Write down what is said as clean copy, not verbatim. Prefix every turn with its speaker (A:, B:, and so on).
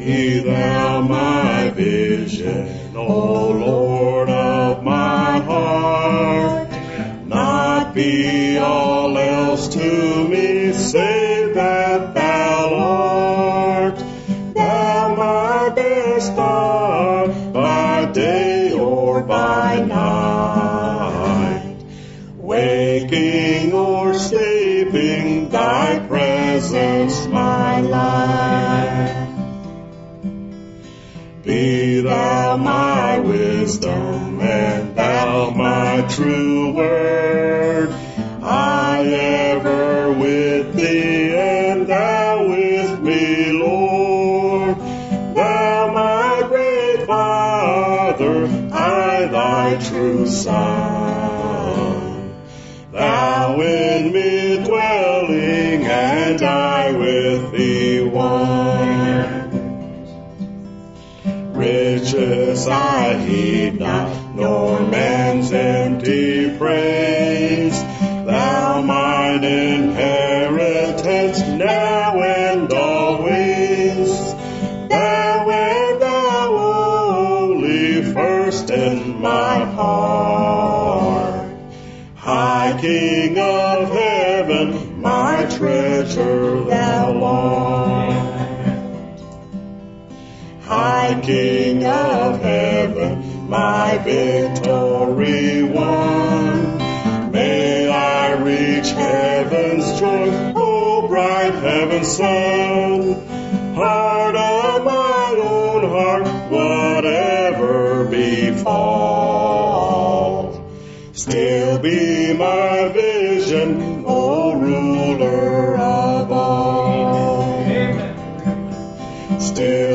A: Be thou my vision, O Lord of my heart. Not be all else to me, save that thou art. Thou my best star, by day or by night. Waking or sleeping, thy presence my life. Be thou my wisdom, and thou my true word. I ever with thee, and thou with me, Lord. Thou my great Father, I thy true Son. Thou in me dwelling, and I with thee one. Riches I heed not, nor man's empty praise. Thou mine inheritance, now and always. Thou and thou only, first in my heart. High King of heaven, my treasure thou art. High King of heaven, my victory won. May I reach heaven's joy, O bright heaven's sun. Heart of my own heart, whatever befall, still be my vision, O ruler of all. Still